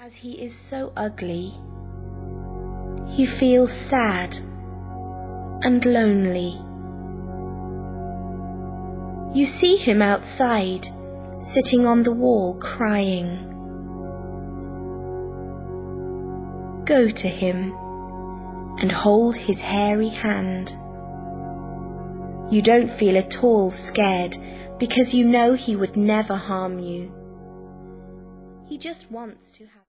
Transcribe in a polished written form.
As he is so ugly, he feels sad and lonely. You see him outside, sitting on the wall crying. Go to him and hold his hairy hand. You don't feel at all scared because you know he would never harm you. He just wants to have